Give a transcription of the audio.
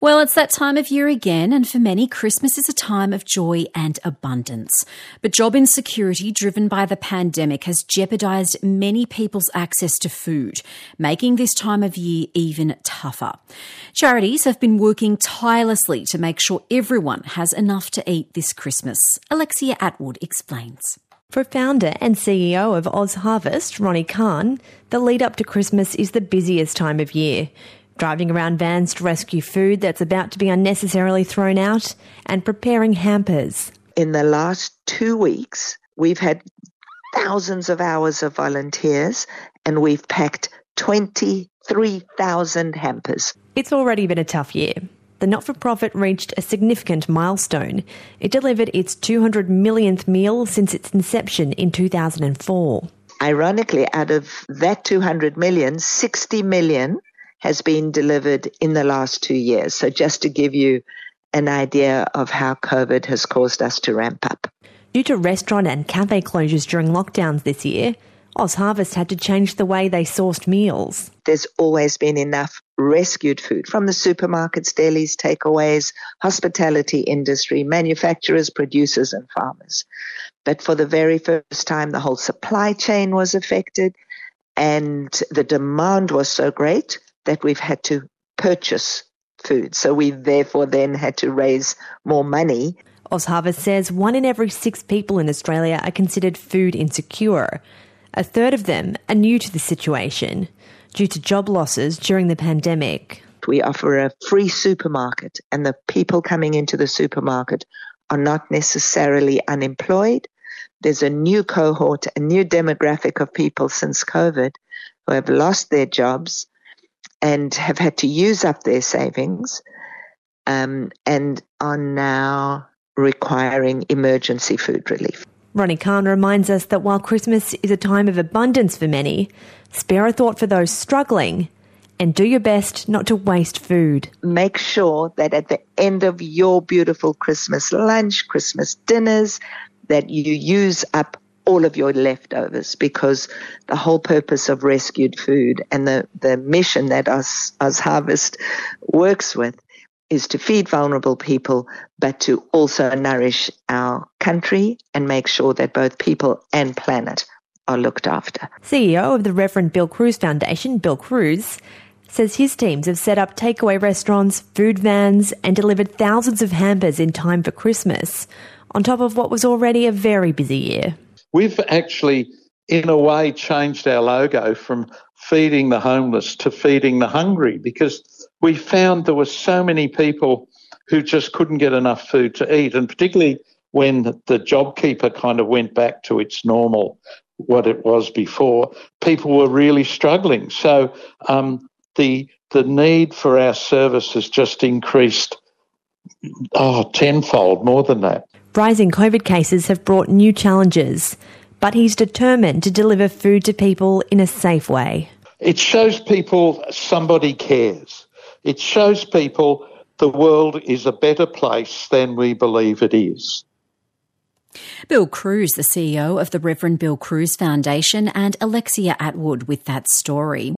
Well, it's that time of year again, and for many, Christmas is a time of joy and abundance. But job insecurity driven by the pandemic has jeopardised many people's access to food, making this time of year even tougher. Charities have been working tirelessly to make sure everyone has enough to eat this Christmas. Alexia Atwood explains. For founder and CEO of OzHarvest, Ronnie Khan, the lead up to Christmas is the busiest time of year. Driving around vans to rescue food that's about to be unnecessarily thrown out and preparing hampers. In the last 2 weeks, we've had thousands of hours of volunteers and we've packed 23,000 hampers. It's already been a tough year. The not-for-profit reached a significant milestone. It delivered its 200 millionth meal since its inception in 2004. Ironically, out of that 200 million, 60 million has been delivered in the last 2 years. So just to give you an idea of how COVID has caused us to ramp up. Due to restaurant and cafe closures during lockdowns this year, OzHarvest had to change the way they sourced meals. There's always been enough rescued food from the supermarkets, delis, takeaways, hospitality industry, manufacturers, producers and farmers. But for the very first time, the whole supply chain was affected and the demand was so great that we've had to purchase food. So we therefore then had to raise more money. OzHarvest says 1 in every 6 people in Australia are considered food insecure. A third of them are new to the situation due to job losses during the pandemic. We offer a free supermarket and the people coming into the supermarket are not necessarily unemployed. There's a new cohort, a new demographic of people since COVID who have lost their jobs and have had to use up their savings and are now requiring emergency food relief. Ronnie Khan reminds us that while Christmas is a time of abundance for many, spare a thought for those struggling and do your best not to waste food. Make sure that at the end of your beautiful Christmas lunch, Christmas dinners, that you use up all of your leftovers, because the whole purpose of rescued food and the mission that OzHarvest works with is to feed vulnerable people, but to also nourish our country and make sure that both people and planet are looked after. CEO of the Reverend Bill Cruz Foundation, Bill Cruz, says his teams have set up takeaway restaurants, food vans, and delivered thousands of hampers in time for Christmas, on top of what was already a very busy year. We've actually, in a way, changed our logo from feeding the homeless to feeding the hungry, because we found there were so many people who just couldn't get enough food to eat, and particularly when the JobKeeper kind of went back to its normal, what it was before, people were really struggling. So the need for our service has just increased tenfold, more than that. Rising COVID cases have brought new challenges, but he's determined to deliver food to people in a safe way. It shows people somebody cares. It shows people the world is a better place than we believe it is. Bill Cruz, the CEO of the Reverend Bill Cruz Foundation, and Alexia Atwood with that story.